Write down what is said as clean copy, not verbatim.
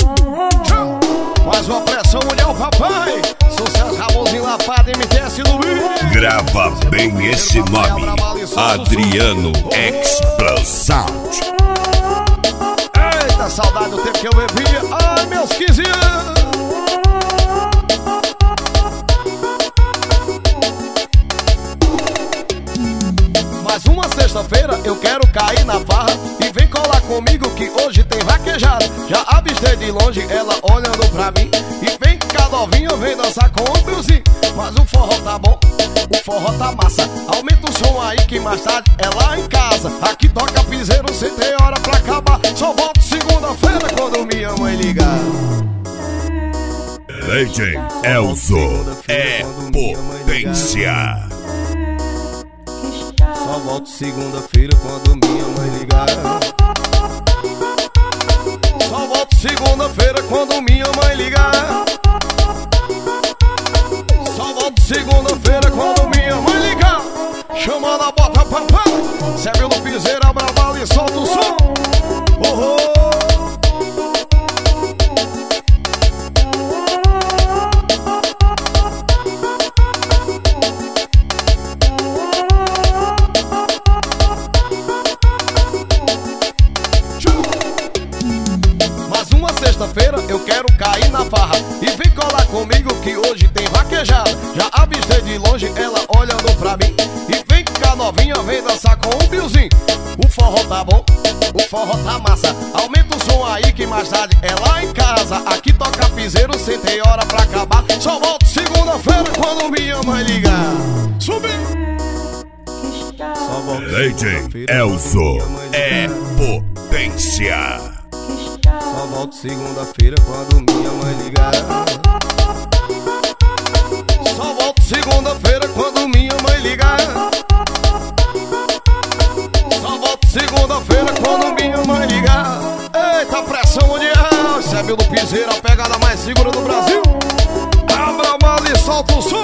Mais uma pressão, mulher, o papai. Sucesso, Ramonzinho, Lapada, MTS, Luiz. Grava bem esse nome, Adriano Explosão. Eita, saudade do tempo que eu bebia. Ai, meus 15 anos. Mais uma sexta-feira eu quero cair na farra. E vem colar comigo que hoje tem vaquejada. Já avistei de longe ela olhando pra mim. E vem cá novinha, vem dançar com o Brilzinho. Mas o forró tá bom, o forró tá massa. Aumenta o som aí que mais tarde é lá em casa. Aqui toca piseiro, cê tem hora pra acabar. Só volto segunda-feira quando minha mãe ligar. DJ Elzo é potência. Só volto segunda-feira quando minha mãe ligar. Só volto segunda-feira quando minha mãe ligar. Só volto segunda-feira quando minha mãe ligar. Chamando a bota papai. Serve no piseiro, abra a bala e solta o som. Oh, oh. Sexta-feira eu quero cair na farra. E vem colar comigo que hoje tem vaquejada. Já avistei de longe ela olhando pra mim. E vem cá novinha, vem dançar com o Brilzinho. O forró tá bom, o forró tá massa. Aumenta o som aí que mais tarde é lá em casa. Aqui toca piseiro, cê tem hora pra acabar. Só volto segunda-feira quando minha mãe ligar. Subiu! Só volto DJ Elzo é potência. Só volto segunda-feira quando minha mãe ligar. Só volto segunda-feira quando minha mãe ligar. Só volto segunda-feira quando minha mãe ligar. Eita, pressão mundial. Recebe no piseiro, a pegada mais segura do Brasil. Abra a mala e solta o som.